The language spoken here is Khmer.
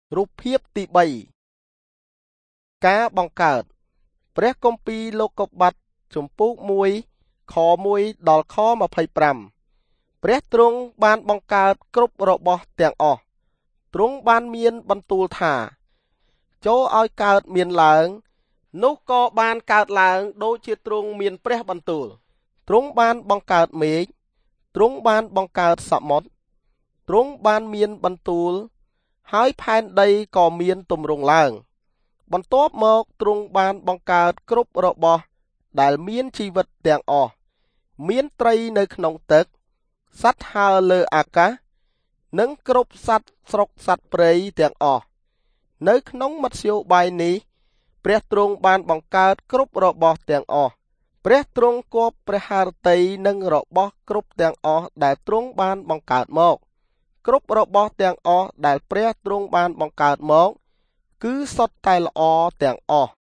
រូបភាពទី3ការបង្កើតព្រះគម្ពីរលោកុបាទជំពូក1ខ1ដល់ខ25ព្រះទ្រង់បានបង្កើតគ្រប់របស់ទាំងអស់ទ្រង់បានមានបន្ទូលថាចូលឲ្យកើតមានឡើងនោះក៏បានកើតឡើងដូចជាទ្រង់មានព្រះបន្ទូលទ្រង់បានបង្កើតមេឃទ្រង់បានបង្កើតសមុទ្រទ្រង់បានមានបន្ទូលហើយផែនដីក៏មានទម្រង់ឡើងបន្ទាប់មកទ្រង់បានបង្កើតគ្រប់របស់ដែលមានជីវិតទាំងអស់មានត្រីនៅក្នុងទឹកសត្វហើរលើអាកាសនិងគ្រប់សត្វស្រុកសត្វព្រៃទាំងអស់នៅក្នុងមធ្យោបាយនេះព្រះទ្រង់បានបង្កើតគ្រប់របស់ទាំងអស់ព្រះទ្រង់គប់ព្រះハរតីនិងរបស់គ្រប់ទាំងអស់ដែលទ្រង់បានបង្កើតមកគ្រប់របស់ទាំងអស់ដែលព្រះទ្រង់បានបង្កើតមកគឺសុទ្ធតែល្អទាំងអស់